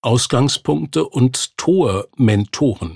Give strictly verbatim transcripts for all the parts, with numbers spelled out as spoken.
Ausgangspunkte und Tor-Mentoren.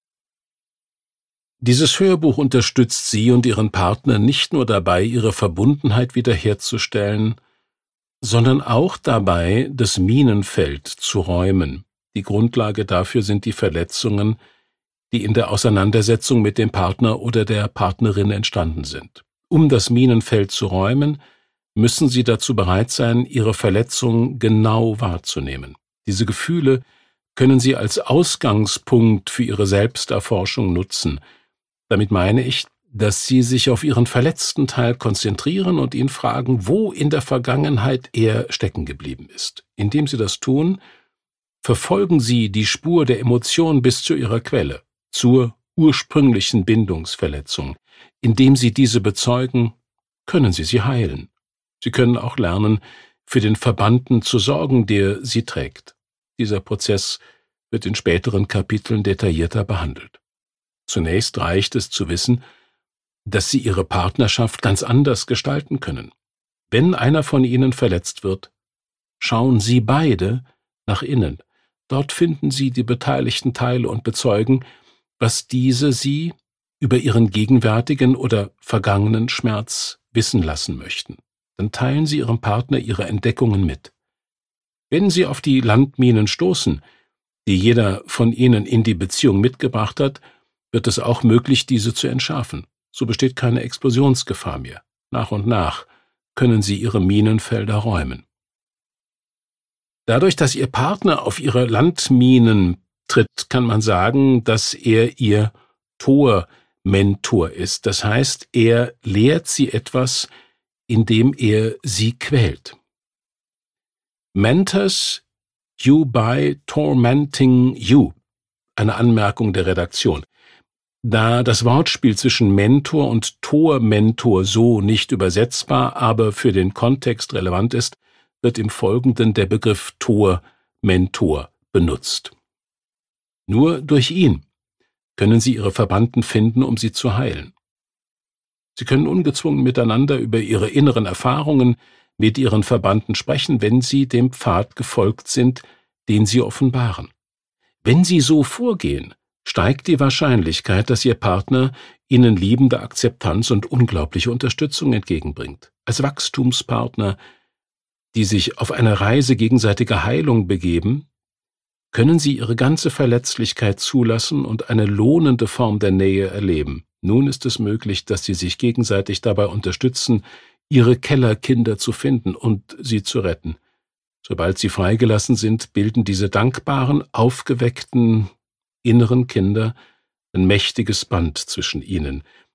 Dieses Hörbuch unterstützt Sie und Ihren Partner nicht nur dabei, Ihre Verbundenheit wiederherzustellen, sondern auch dabei, das Minenfeld zu räumen. Die Grundlage dafür sind die Verletzungen, die in der Auseinandersetzung mit dem Partner oder der Partnerin entstanden sind. Um das Minenfeld zu räumen, müssen Sie dazu bereit sein, Ihre Verletzung genau wahrzunehmen. Diese Gefühle können Sie als Ausgangspunkt für Ihre Selbsterforschung nutzen. Damit meine ich, dass Sie sich auf Ihren verletzten Teil konzentrieren und ihn fragen, wo in der Vergangenheit er stecken geblieben ist. Indem Sie das tun, verfolgen Sie die Spur der Emotion bis zu ihrer Quelle, zur ursprünglichen Bindungsverletzung. Indem Sie diese bezeugen, können Sie sie heilen. Sie können auch lernen, für den Verbannten zu sorgen, der sie trägt. Dieser Prozess wird in späteren Kapiteln detaillierter behandelt. Zunächst reicht es zu wissen, dass Sie Ihre Partnerschaft ganz anders gestalten können. Wenn einer von Ihnen verletzt wird, schauen Sie beide nach innen. Dort finden Sie die beteiligten Teile und bezeugen, was diese Sie über Ihren gegenwärtigen oder vergangenen Schmerz wissen lassen möchten. Dann teilen Sie Ihrem Partner Ihre Entdeckungen mit. Wenn Sie auf die Landminen stoßen, die jeder von Ihnen in die Beziehung mitgebracht hat, wird es auch möglich, diese zu entschärfen. So besteht keine Explosionsgefahr mehr. Nach und nach können Sie Ihre Minenfelder räumen. Dadurch, dass Ihr Partner auf Ihre Landminen tritt, kann man sagen, dass er Ihr Tor-Mentor ist. Das heißt, er lehrt Sie etwas, indem er Sie quält. Mentors you by tormenting you. Eine Anmerkung der Redaktion. Da das Wortspiel zwischen Mentor und Tor-Mentor so nicht übersetzbar, aber für den Kontext relevant ist, wird im Folgenden der Begriff Tor-Mentor benutzt. Nur durch ihn können Sie Ihre Verbannten finden, um sie zu heilen. Sie können ungezwungen miteinander über Ihre inneren Erfahrungen mit Ihren Verbannten sprechen, wenn Sie dem Pfad gefolgt sind, den Sie offenbaren. Wenn Sie so vorgehen, steigt die Wahrscheinlichkeit, dass Ihr Partner Ihnen liebende Akzeptanz und unglaubliche Unterstützung entgegenbringt. Als Wachstumspartner, die sich auf eine Reise gegenseitiger Heilung begeben, können Sie Ihre ganze Verletzlichkeit zulassen und eine lohnende Form der Nähe erleben. Nun ist es möglich, dass Sie sich gegenseitig dabei unterstützen, Ihre Kellerkinder zu finden und sie zu retten. Sobald sie freigelassen sind, bilden diese dankbaren, aufgeweckten inneren Kinder ein mächtiges Band zwischen ihnen.